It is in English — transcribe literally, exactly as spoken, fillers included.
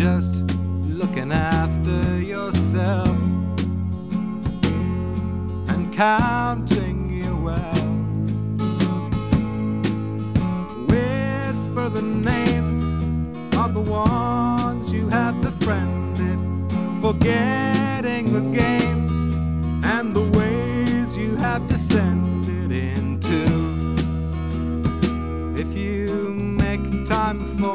just looking after yourself and counting your wealth. Whisper the names of the ones you have befriended, forgetting the games and the ways you have descended into. If you make time for